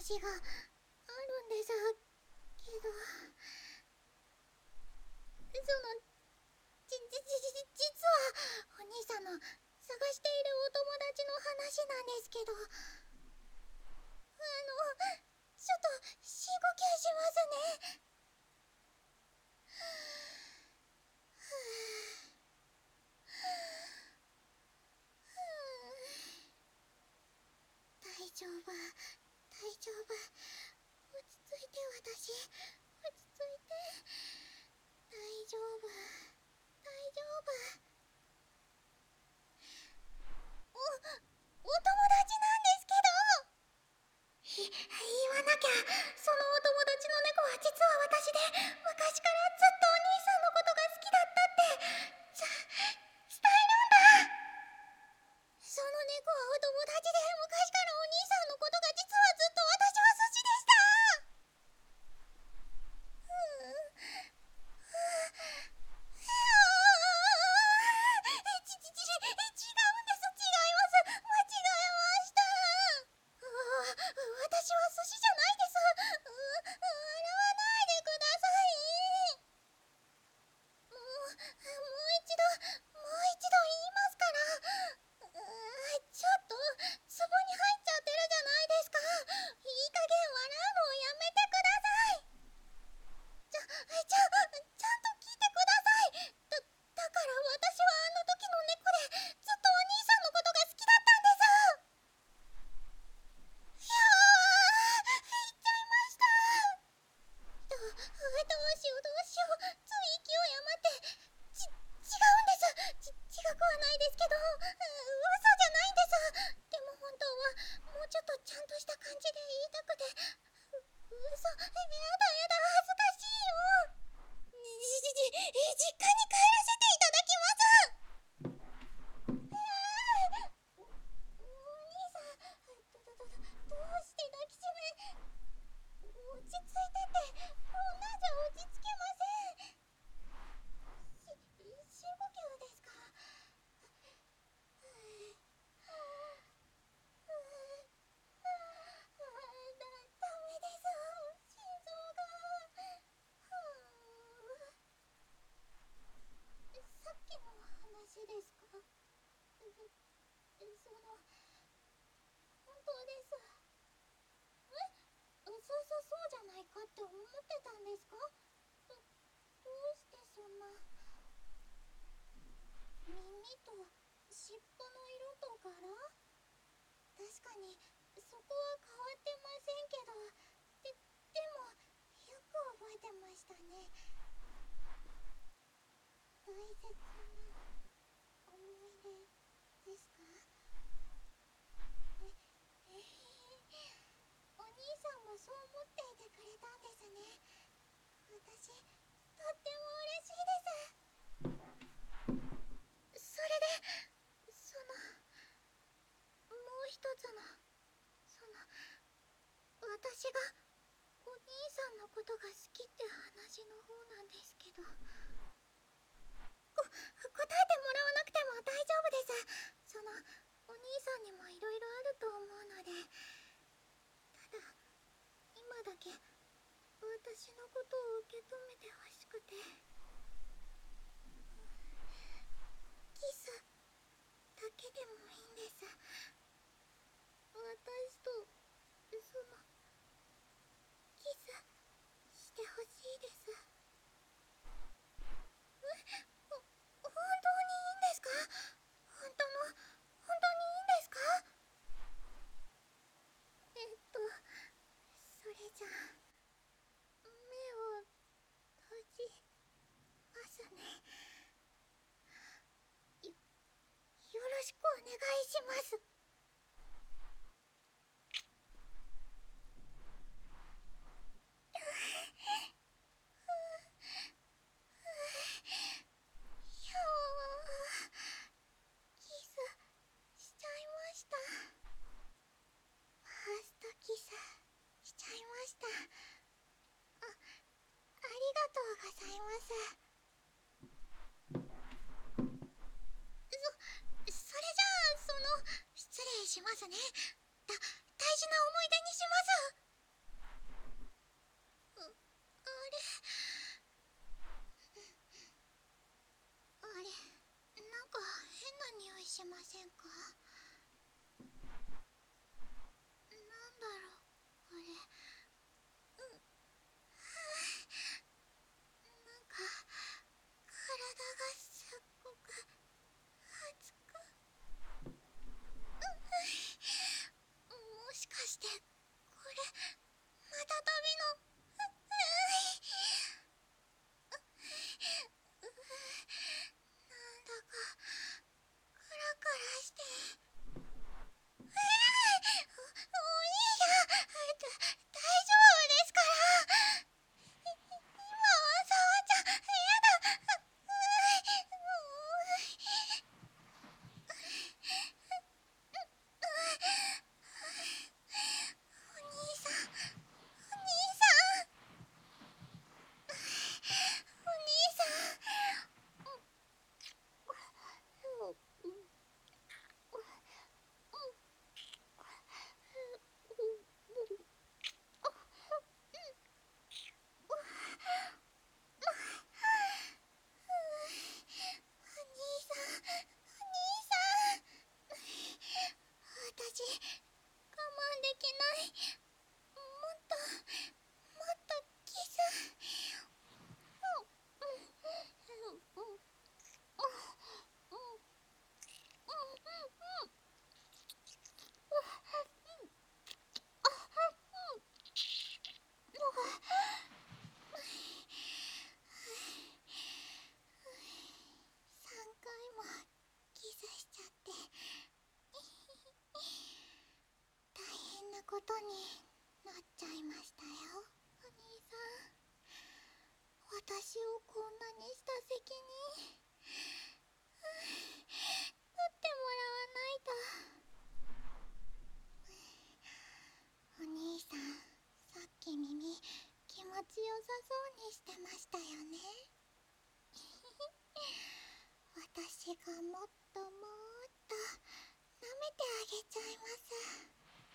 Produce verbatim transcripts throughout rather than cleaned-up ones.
話があるんですけど、そのじじじじ実はお兄さんの探しているお友達の話なんですけど、あのちょっと深呼吸しますね。大丈夫、大丈夫、落ち着いて。私落ち着いて。大丈夫、大丈夫。おお友達なんですけど、い言わなきゃ。そのお友達の猫は実は私で、昔からずっとお兄さんのことが好きだったってつ伝えるんだ。その猫はお友達で、昔からお兄さんのことが実はずっと私は好きでした。うーちちち違うんです。違います。間違えました。私は寿司じゃないです。う笑わないでください。もうもう一度もう一度言いますから。ちょっとツボに入っちゃってるじゃないですか。いい加減笑うのをやめてください。ちゃ、ちゃ、ちゃんと聞いてください。だ、だから私はあの時の猫でずっとお兄さんのことが好きだったんです。いやー、言っちゃいました。ど、どうしようどうしよう。つい勢い余って。ち、違うんです。ち、違くはないですけど、嘘じゃないんです。でも本当はもうちょっとちゃんとした感じで言いたくて。う、嘘、やだやだ、恥ずかしいよ。じ、じ、じ、実家に帰らせていただきます。お兄さん、ど、ど、ど、どうして抱きしめ。落ち着いてってこんなんじゃ落ち着けません。し、深呼吸ですか。だ、ダメです。心臓が。さっきの話ですか。その本当です。え、そうそうそうじゃないかって思ってたんですか。ど、どうしてそんな。耳と尻尾の色と柄、確かにそこは変わってませんけど、で、でもよく覚えてましたね。大切な思い出ですか。え、えー、お兄さんもそう思っていてくれたんですね。私とっても嬉しいです。それで、そのもう一つの、その私がお兄さんのことが好きって話の方なんですけど、こ答えてもらわなくても大丈夫です。そのお兄さんにもいろいろあると思うので。ただ今だけ私のことを受け止めてほしくて。キスだけでもいいんです。私とそのキスしてほしいです。え、ほ、本当にいいんですか。本当の本当にいいんですか。えっとそれじゃあ目を閉じますね。よ、よろしくお願いします。ひゃー、キスしちゃいました。ファーストキスしちゃいました。あ、ありがとうございます。そ、それじゃあ、その、失礼しますね。だ、大事な思い出にします。 しませんか？なんだろうこれ。うん。なんか体がすっごく熱く。もしかしてこれまたたびのううなんだかクラクラして。お、お兄さん、だ大丈夫ですから。今は触っちゃやだ。お兄さん、お兄さん、お兄さん。お兄さん、お兄さん。私、我慢できない。もっと、もっとキス。さんかいもキスしちゃって大変なことになっちゃいましたよ。お兄さん、私をこんなにした責任取ってもらわないと。お兄さん、さっき耳気持ちよさそうにしてましたよね。私がもっともっと舐めてあげちゃいます。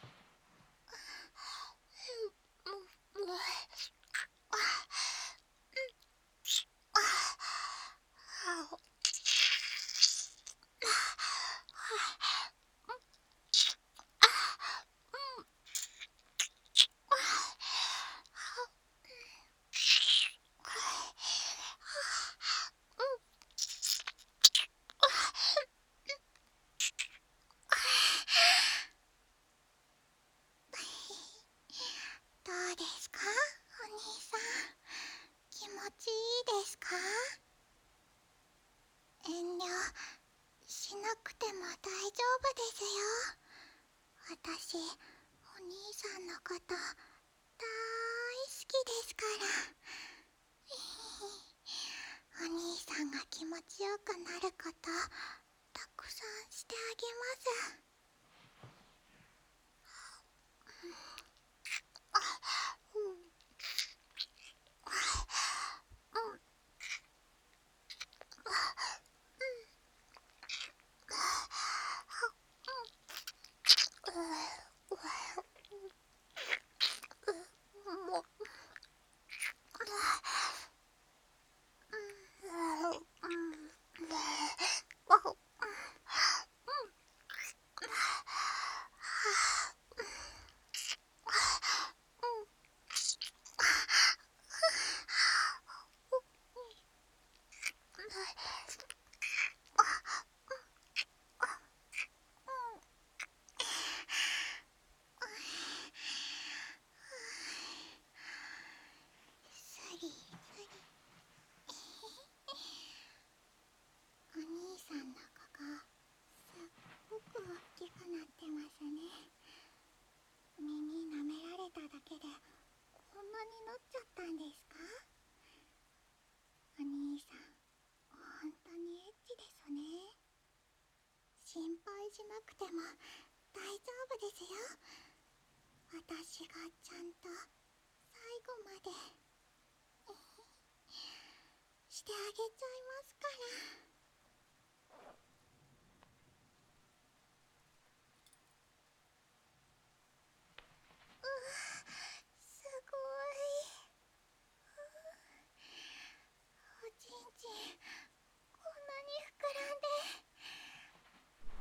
どうですか、お兄さん。気持ちいいですか？遠慮しなくても大丈夫ですよ。私、お兄さんのこと大好きですから。お兄さんが気持ちよくなることたくさんしてあげます。スリスリ。お兄さんのここすっごく大きくなってますね。耳舐められただけでこんなになっちゃったんですか？お兄さん、ほんとにエッチですね。心配しなくても大丈夫ですよ。私がちゃんと最後までしてあげちゃいますから。うわ、すごい。おちんちんこんなに膨らんで。